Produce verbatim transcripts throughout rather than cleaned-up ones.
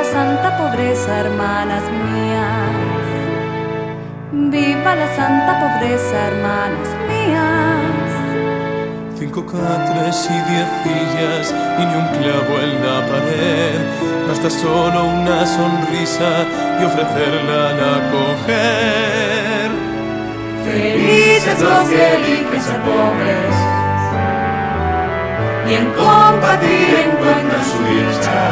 la santa pobreza, hermanas mías. Viva la santa pobreza, hermanas mías. Cinco catres y diez sillas y ni un clavo en la pared. Basta solo una sonrisa y ofrecerla al acoger. Felices los que eligen ser pobres y en compartir encuentran su dicha.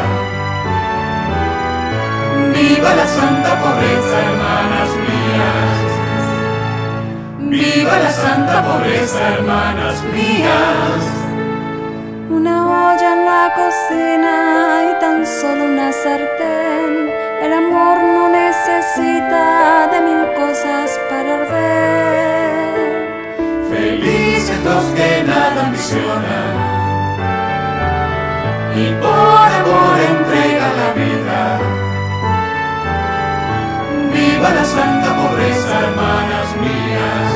Viva la santa pobreza, hermanas mías. Viva la santa pobreza, hermanas mías. Una olla en la cocina y tan solo una sartén. El amor no necesita de mil cosas para arder. Felices los que nada ambicionan y por amor entregan la vida. Viva la santa pobreza, hermanas mías.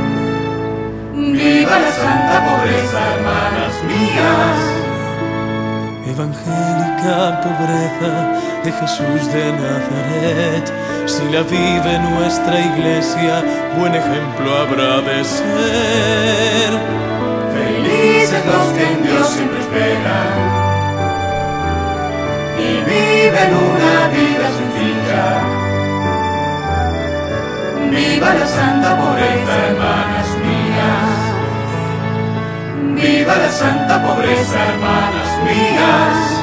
Viva la santa pobreza, hermanas mías. Evangélica pobreza de Jesús de Nazaret, si la vive nuestra iglesia, buen ejemplo habrá de ser. Felices los que en Dios siempre esperan y viven una vida sencilla. Viva la santa pobreza, hermanas mías. Viva la santa pobreza, hermanas mías.